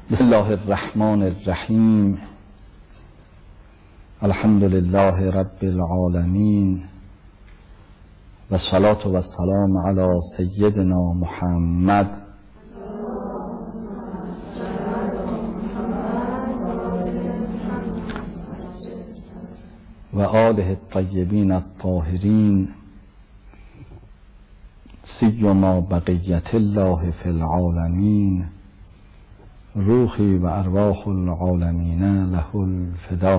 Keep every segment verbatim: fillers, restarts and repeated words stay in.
بسم الله الرحمن الرحیم. الحمد لله رب العالمین و الصلاة و السلام علی سیدنا محمد و آله الطیبین الطاهرین سیما بقیت الله فی العالمین روحی و ارواح العالمین له الفداء.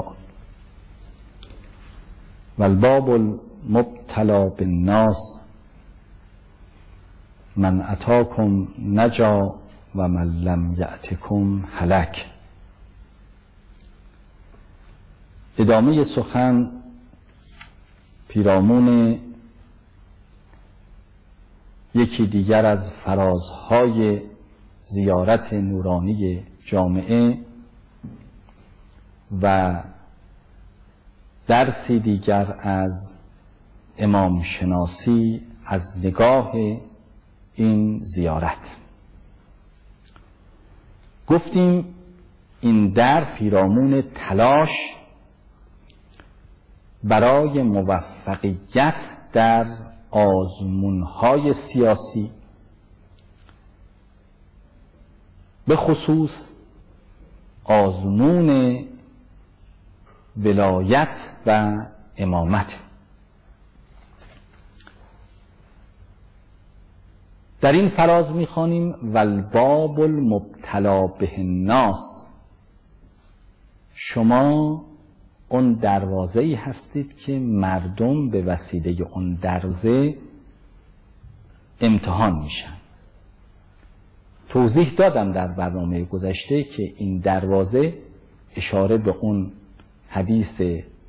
و الباب المبتلا بالناس من اتاکم نجا و من لم یأتکم هلک. ادامه سخن پیرامون یکی دیگر از فرازهای زیارت نورانی جامعه و درسی دیگر از امام شناسی از نگاه این زیارت. گفتیم این درس پیرامون تلاش برای موفقیت در آزمون‌های سیاسی، به خصوص آزمون ولایت و امامت. در این فراز می‌خوانیم والباب المبتلا به الناس. شما اون دروازه‌ای هستید که مردم به وسیله اون دروازه امتحان میشن. توضیح دادم در برنامه گذشته که این دروازه اشاره به اون حدیث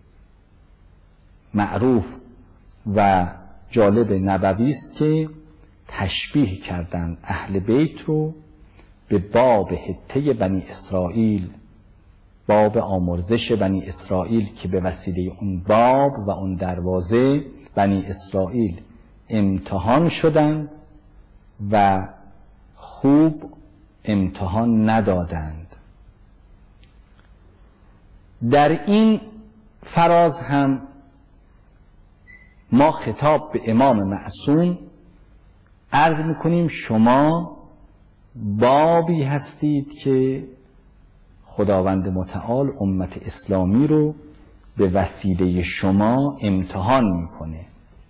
معروف و جالب نبوی است که تشبیه کردن اهل بیت رو به باب حته بنی اسرائیل، باب آمرزش بنی اسرائیل که به وسیله اون باب و اون دروازه بنی اسرائیل امتحان شدند و خوب امتحان ندادند. در این فراز هم ما خطاب به امام معصوم عرض میکنیم شما بابی هستید که خداوند متعال امت اسلامی رو به وسیله شما امتحان میکنه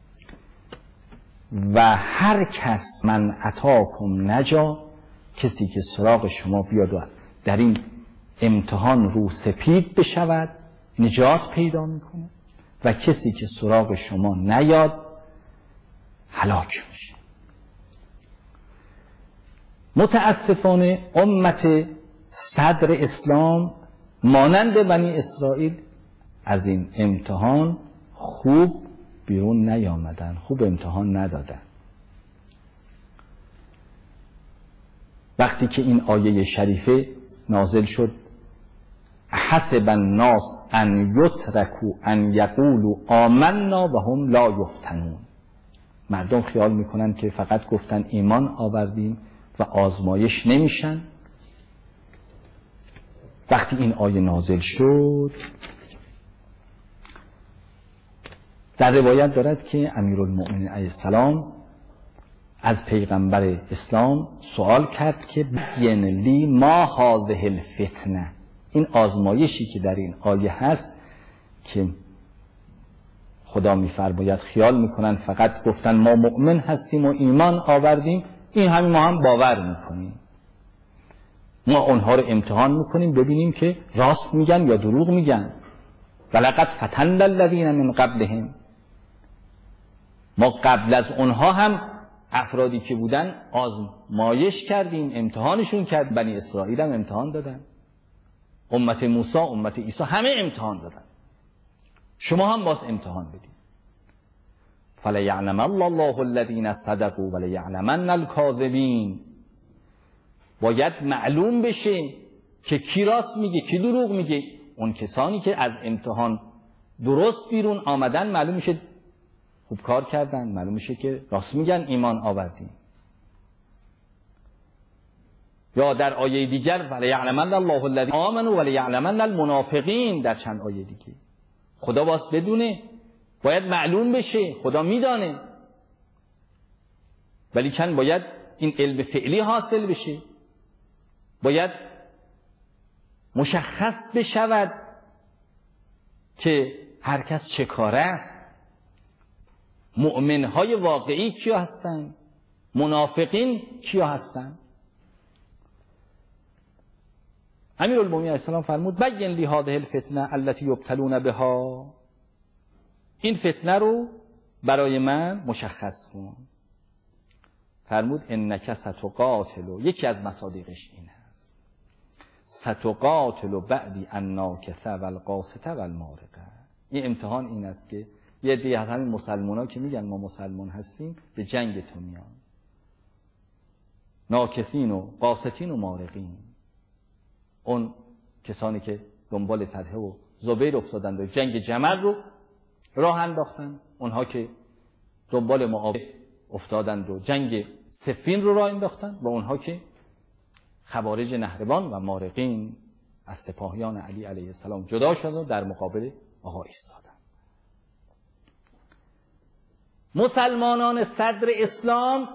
و هر کس من اتاکم نجا، کسی که سراغ شما بیاد و در این امتحان رو سپید بشود نجات پیدا میکنه و کسی که سراغ شما نیاد هلاک میشه. متاسفانه امت صدر اسلام مانند بنی اسرائیل از این امتحان خوب بیرون نیامدن، خوب امتحان ندادن. وقتی که این آیه شریفه نازل شد حسب الناس ان یترکوا ان یقولوا آمنا و هم لا یفتنون، مردم خیال میکنن که فقط گفتن ایمان آوردیم و آزمایش نمیشن. وقتی این آیه نازل شد در روایت دارد که امیرالمؤمنین علیه السلام از پیغمبر اسلام سوال کرد که بین لی ما هذه الفتنه، این آزمایشی که در این آیه هست که خدا میفرماید خیال میکنن فقط گفتن ما مؤمن هستیم و ایمان آوردیم، این همین ما هم باور میکنیم. ما اونها رو امتحان میکنیم ببینیم که راست میگن یا دروغ میگن. ولقد فتنا الذین من قبلهم، ما قبل از اونها هم افرادی که بودن آزمایش کردیم، امتحانشون کرد. بنی اسرائیل هم امتحان دادن، امت موسی، امت عیسی، همه امتحان دادن. شما هم باز امتحان بدید. فلیعلم الله الذین صدقوا ولیعلمن الکاذبین. باید معلوم بشه که کی راست میگه کی دروغ میگه. اون کسانی که از امتحان درست بیرون آمدن معلوم میشه خوب کار کردن، معلوم میشه که راست میگن ایمان آوردیم. یا در آیه دیگر ولیعلمن الله الذین آمنوا ولیعلمن المنافقین، در چند آیه دیگه خدا باید بدونه، باید معلوم بشه، خدا میدانه، ولی کن باید این علم فعلی حاصل بشه، باید مشخص بشود که هر کس چه کاره است. مؤمنهای واقعی کیا هستند؟ منافقین کیا هستند؟ امیرالمومنین علیه السلام فرمود بین لی هذه الفتنه التي یبتلون بها، این فتنه رو برای من مشخص کن. فرمود انک ستقاتل، یکی از مصادیقش این هست، ستقاتل بعدی الناکثه والقاسطه والمارقه. این امتحان این است که یه دیگه از همین مسلمان ها که میگن ما مسلمان هستیم به جنگ تو میان، ناکثین و قاسطین و مارقین، اون کسانی که دنبال طلحه و زبیر افتادند و جنگ جمل رو راه انداختن، اونها که دنبال معاویه افتادند و جنگ صفین رو راه انداختن، و اونها که خوارج نهروان و مارقین از سپاهیان علی علیه السلام جدا شدند و در مقابل آقا ایستادند. مسلمانان صدر اسلام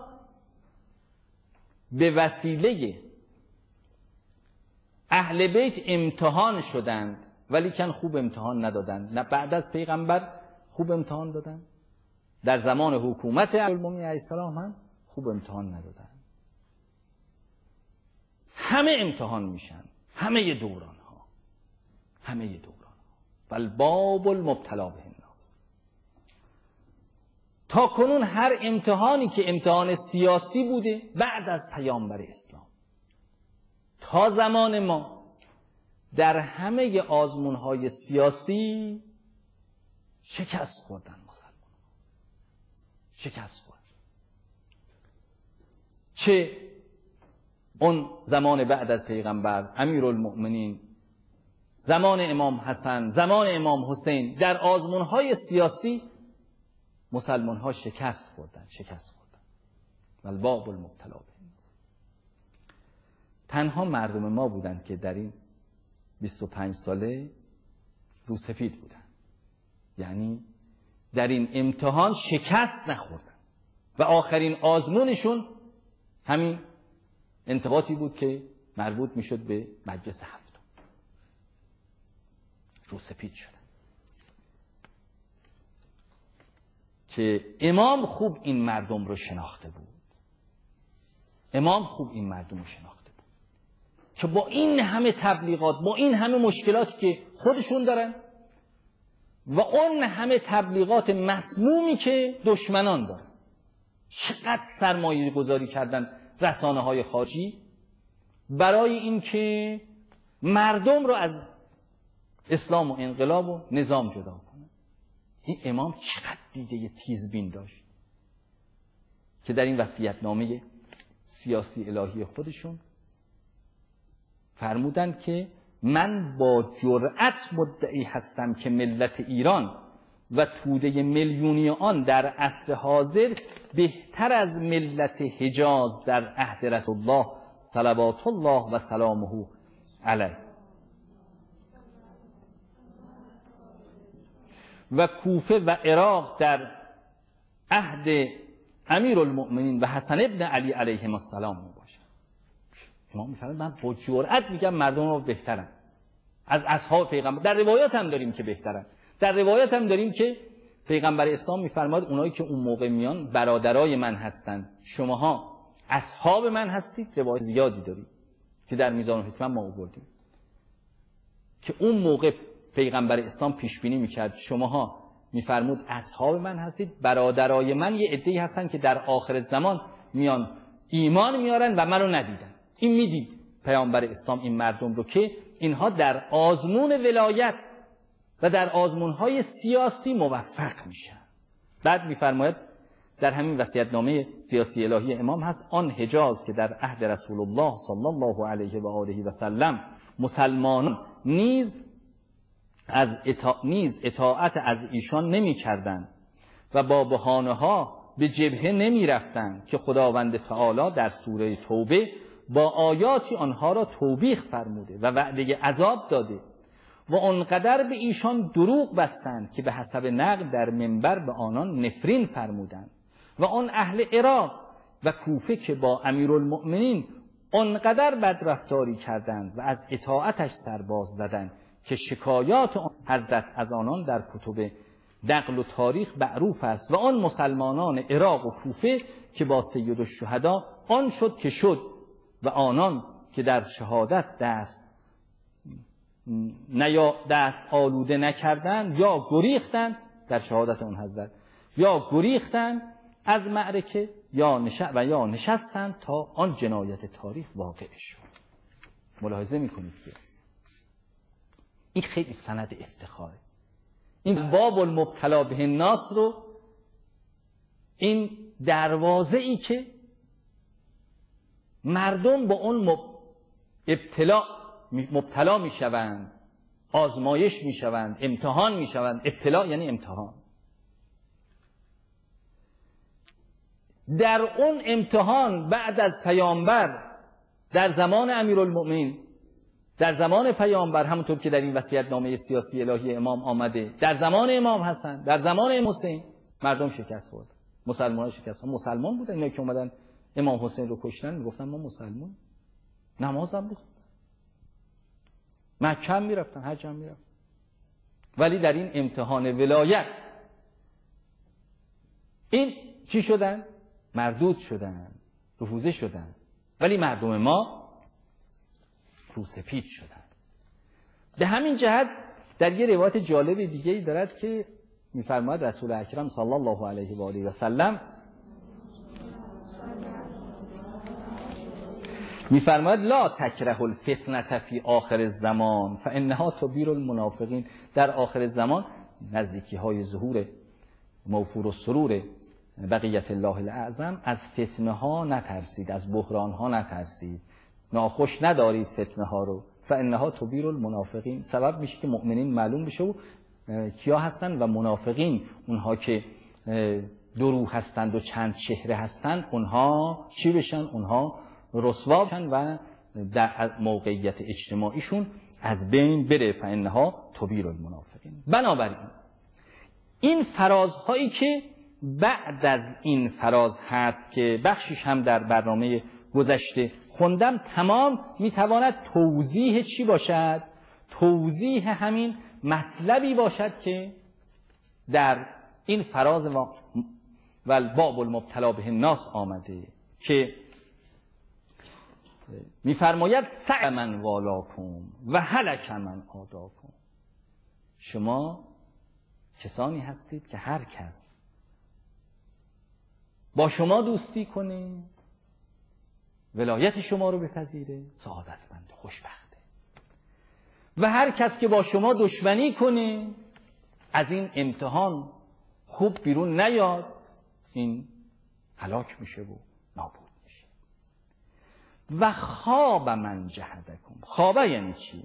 به وسیله اهل بیت امتحان شدند، ولی کن خوب امتحان ندادند. نه بعد از پیغمبر خوب امتحان دادند، در زمان حکومت امیرالمومنین علیه السلام هم خوب امتحان ندادند. همه امتحان میشن، همه دوران ها، همه دوران ها. والباب المبتلا به الناس. تا کنون هر امتحانی که امتحان سیاسی بوده بعد از پیامبر اسلام تا زمان ما، در همه آزمون‌های سیاسی شکست خوردن مسلمان، شکست خوردن. چه اون زمان بعد از پیغمبر، امیرالمؤمنین، زمان امام حسن، زمان امام حسین، در آزمون‌های سیاسی مسلمان‌ها شکست خوردن، شکست خوردن. والباب المبتلا به. تنها مردم ما بودند که در این بیست و پنج ساله روسفید بودن، یعنی در این امتحان شکست نخوردن و آخرین آزمونشون همین انتخاباتی بود که مربوط میشد به مجلس هفتم. روسفید شدن که امام خوب این مردم رو شناخته بود، امام خوب این مردم رو شناخته بود که با این همه تبلیغات، با این همه مشکلاتی که خودشون دارن و اون همه تبلیغات مسمومی که دشمنان دارن، چقدر سرمایه گذاری کردن رسانه های خارجی برای اینکه مردم رو از اسلام و انقلاب و نظام جدا کنه. این امام چقدر دیده تیزبین داشت که در این وصیت‌نامه سیاسی الهی خودشون فرمودند که من با جرأت مدعی هستم که ملت ایران و توده میلیونی آن در عصر حاضر بهتر از ملت حجاز در عهد رسول الله صلوات الله و سلامه علیه و کوفه و عراق در عهد امیرالمؤمنین و حسن ابن علی علیهم السلام می باشد. امام میفرماید من با جرأت میگم مردم رو بهترن از اصحاب پیغمبر. در روایات هم داریم که بهترن، در روایات هم داریم که پیغمبر اسلام میفرماید اونایی که اون موقع میان برادرای من هستند، شماها اصحاب من هستید. روایت زیادی داریم که در میزان الحکمت ما آوردیم که اون موقع پیغمبر اسلام پیش بینی میکرد شماها میفرمود اصحاب من هستید، برادرای من یه عده‌ای هستن که در آخر زمان میان ایمان میارن و منو ندیدن. این میدید پیامبر اسلام این مردم رو که اینها در آزمون ولایت و در آزمونهای سیاسی موفق میشن. بعد میفرماید در همین وصیت‌نامه سیاسی الهی امام هست آن حجاز که در عهد رسول الله صلی الله علیه و آله و سلم مسلمانان نیز از اطاع... نیز اطاعت از ایشان نمی کردن و با بهانه ها به جبهه نمی رفتن که خداوند تعالی در سوره توبه با آیاتی آنها را توبیخ فرموده و وعده عذاب داده و آنقدر به ایشان دروغ بستند که به حسب نقل در منبر به آنان نفرین فرمودند و آن اهل عراق و کوفه که با امیرالمؤمنین آنقدر بدرفتاری کردند و از اطاعتش سرباز زدند که شکایات حضرت از آنان در کتب نقل و تاریخ معروف است و آن مسلمانان عراق و کوفه که با سید الشهدا آن شد که شد و آنان که در شهادت دست نیا دست آلوده نکردند یا گریختند در شهادت اون حضرت یا گریختند از معرکه یا نش... و یا نشستند تا آن جنایت تاریخ واقع شد. ملاحظه میکنید که این خیلی سند افتخاره. این باب المبتلا به الناس رو، این دروازه ای که مردم با اون مب... ابتلا مبتلا میشوند، آزمایش میشوند، امتحان میشوند. ابتلا یعنی امتحان. در اون امتحان بعد از پیامبر در زمان امیرالمؤمنین، در زمان پیامبر، همونطور که در این وصیت‌نامه سیاسی الهی امام آمده، در زمان امام حسن، در زمان امام حسین، مردم شکست خورد، مسلمانان شکست خورد. مسلمان بودن اینا که اومدن امام حسین رو کشتن، میگفتن ما مسلمان، نماز هم بخوندن، مکه هم میرفتن، حج هم میرفتن، ولی در این امتحان ولایت این چی شدن؟ مردود شدن، رفوزه شدن. ولی مردم ما روسپید شدن. به همین جهت در یه روایت جالب دیگه ای دارد که میفرماید رسول اکرم صلی الله علیه و آله و سلم میفرماید لا تکره الفتنه فی آخر الزمان فانها تبیر المنافقین. در آخر الزمان، نزدیکی های ظهور موفور السرور بقیت الله الاعظم، از فتنه ها نترسید، از بحران ها نترسید، ناخوش ندارید فتنه ها رو. فانها تبیر المنافقین، سبب میشه که مؤمنین معلوم بشه و کیا هستن و منافقین، اونها که درو هستند و چند چهره هستند، اونها چی بشن؟ اونها رسوا بشن و در موقعیت اجتماعیشون از بین بره. فانها تبیر المنافقین. بنابراین این فرازهایی که بعد از این فراز هست که بخشش هم در برنامه گذشته خوندم، تمام میتواند توضیح چی باشد؟ توضیح همین مطلبی باشد که در این فراز و الباب المبتلا به الناس آمده که میفرماید سع من والاکم و هلک من عاداکم. شما کسانی هستید که هر کس با شما دوستی کنه، ولایت شما رو بپذیره، سعادتمند، خوشبخته. و هر کس که با شما دشمنی کنه، از این امتحان خوب بیرون نیاد، این هلاک میشه و نابود میشه. و خواب من جهدکم. خوابه یعنی چی؟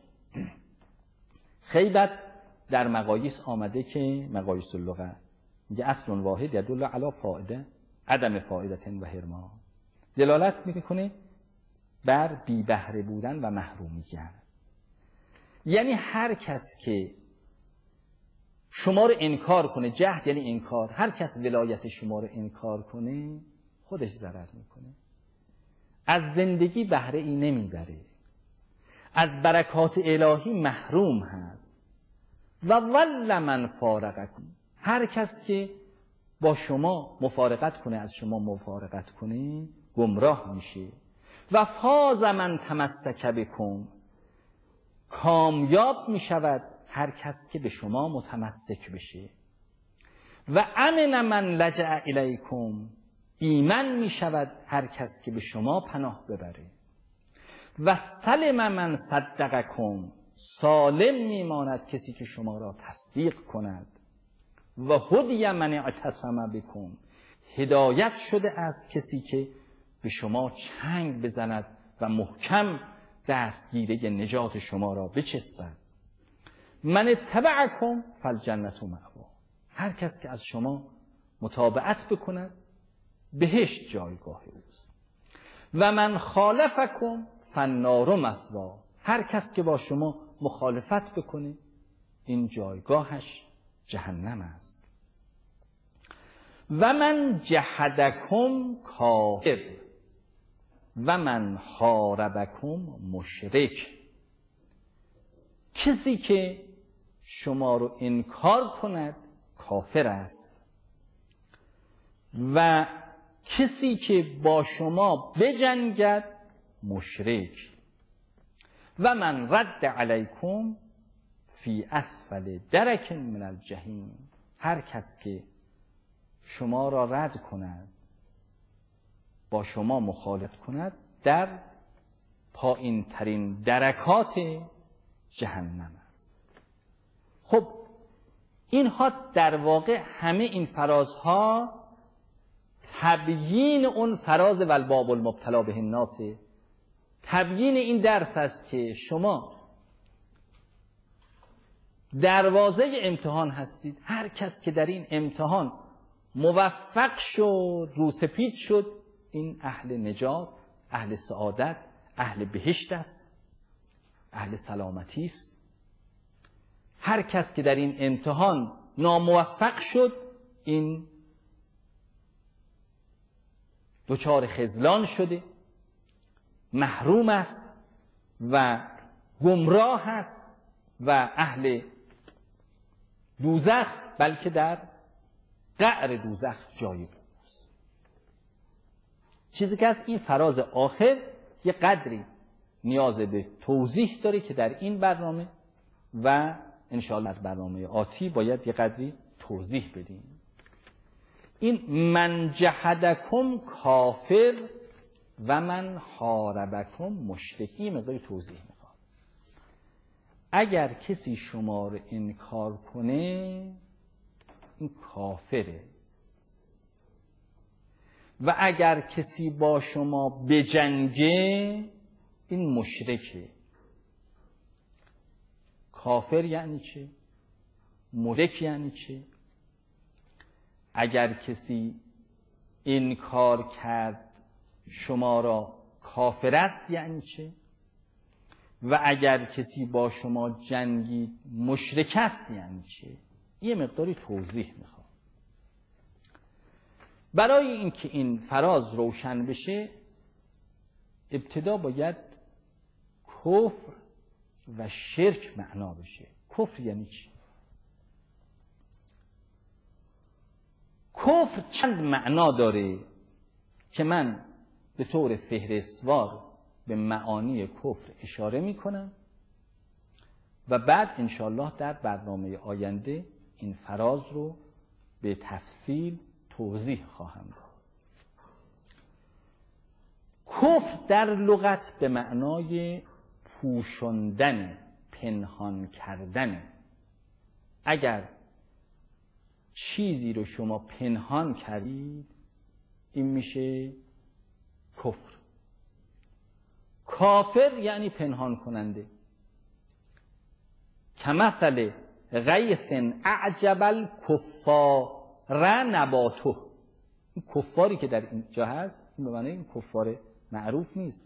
خیبت در مقاییس آمده که مقاییس اللغه میگه اصل واحد یدل علی فائده عدم فائدت و حرمان، دلالت میکنه بر بی بهره بودن و محرومیت. یعنی هر کس که شما رو انکار کنه، جهد یعنی انکار، هر کس ولایت شما رو انکار کنه خودش ضرر میکنه، از زندگی بهره ای نمیبره، از برکات الهی محروم هست. و ول من فارقکم. هر کس که با شما مفارقت کنه، از شما مفارقت کنه، گمراه میشه. و فاز من تمسک بکم. کامیاب میشود هر کس که به شما متمسک بشه. و امن من لجأ الیکم. ایمن میشود هر کس که به شما پناه ببره. و سلم من صدقکم. سالم میماند کسی که شما را تصدیق کند. و هدی من اعتصم بکم. هدایت شده است کسی که به شما چنگ بزند و محکم دستگیره نجات شما را بچسبد. من اتبعکم فالجنة مأوا. هر کس که از شما متابعت بکند بهشت جایگاه اوست. و من خالفکم فالنار مثوا، هر کس که با شما مخالفت بکنه این جایگاهش جهنم است. و من جحدکم کافر و من حاربکم مشرک، کسی که شما رو انکار کند کافر است و کسی که با شما بجنگد مشرک. و من رد علیکم فی اسفل درک من الجحیم، هر کس که شما را رد کند با شما مخالفت کند در پایین ترین درکات جهنم است. خب اینها در واقع همه این فرازها تبیین اون فراز و الباب المبتلا به الناس، تبیین این درس است که شما دروازه امتحان هستید. هر کس که در این امتحان موفق شد، روسپید شد، این اهل نجات، اهل سعادت، اهل بهشت است، اهل سلامتی است. هر کس که در این امتحان ناموفق شد این دچار خذلان شده، محروم است و گمراه است و اهل دوزخ، بلکه در قعر دوزخ جای اوست. چیزی که از این فراز آخر یه قدری نیاز به توضیح داره که در این برنامه و انشاءالله در برنامه آتی باید یه قدری توضیح بدیم. این من جحدکم کافر و من حاربکم مشرک، مقداری توضیح میخواد. اگر کسی شما رو انکار کنه این کافره و اگر کسی با شما بجنگه این مشرکه. کافر یعنی چه؟ مشرک یعنی چه؟ اگر کسی انکار کرد شما را کافر است یعنی چه؟ و اگر کسی با شما جنگید مشرک است یعنی چه؟ یه مقداری توضیح میخوام. برای اینکه این فراز روشن بشه ابتدا باید کفر و شرک معنا بشه. کفر یعنی چی؟ کفر چند معنا داره که من به طور فهرستوار به معانی کفر اشاره میکنم و بعد انشالله در برنامه آینده این فراز رو به تفصیل توضیح خواهم داد. کفر در لغت به معنای پوشاندن، پنهان کردن. اگر چیزی رو شما پنهان کردید این میشه کفر. کافر یعنی پنهان کننده. کمثل غیث اعجب الکفار نباته، این کفاری که در اینجا هست این به معنی این کفار معروف نیست،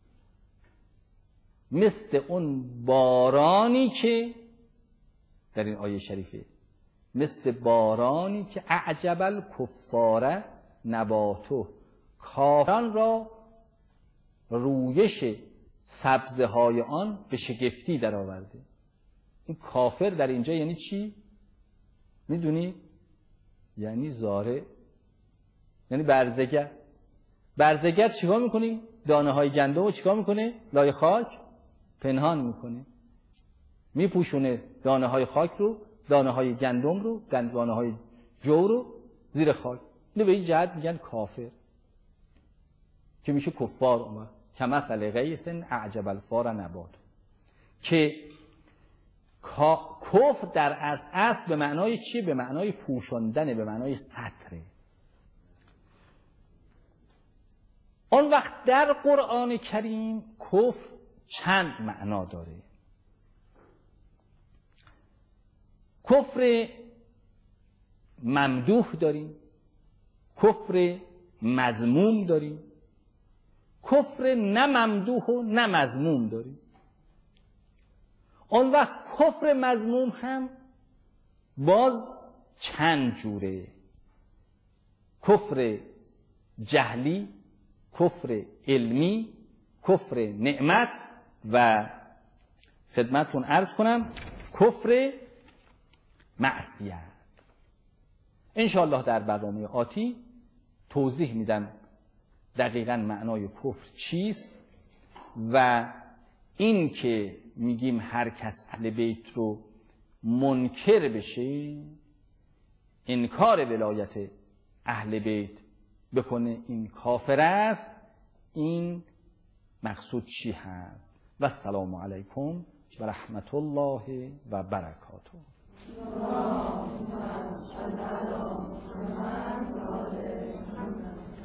مثل اون بارانی که در این آیه شریفه، مثل بارانی که اعجب الکفار نباته، کافران را رویش سبزه های آن به شگفتی در آورده. این کافر در اینجا یعنی چی؟ میدونی؟ یعنی زارع، یعنی برزگر. برزگر چیکار میکنی؟ دانه های گندم رو چیکار میکنه؟ لای خاک پنهان میکنه، میپوشونه دانه های خاک رو، دانه های گندم رو، دانه های جو رو زیر خاک. اینو به این جهت میگن کافر که میشه کفار. اومد کمثل غیث اعجب الفار نبات، که کفر در اصل به معنای چیه؟ به معنای پوشاندنه، به معنای ستره. اون وقت در قرآن کریم کفر چند معنا داره. کفر ممدوح داریم، کفر مذموم داریم، کفر نه ممدوح و نه مذموم داریم. اون وقت کفر مذموم هم باز چند جوره: کفر جهلی، کفر علمی، کفر نعمت و خدمتتون عرض کنم کفر معصیت. انشاءالله در برنامه آتی توضیح میدم دقیقاً معنای کفر چیست و این که میگیم هر کس اهل بیت رو منکر بشه، انکار ولایت اهل بیت بکنه، این کافر است، این مقصود چی هست؟ و السلام علیکم و رحمت الله و برکاته.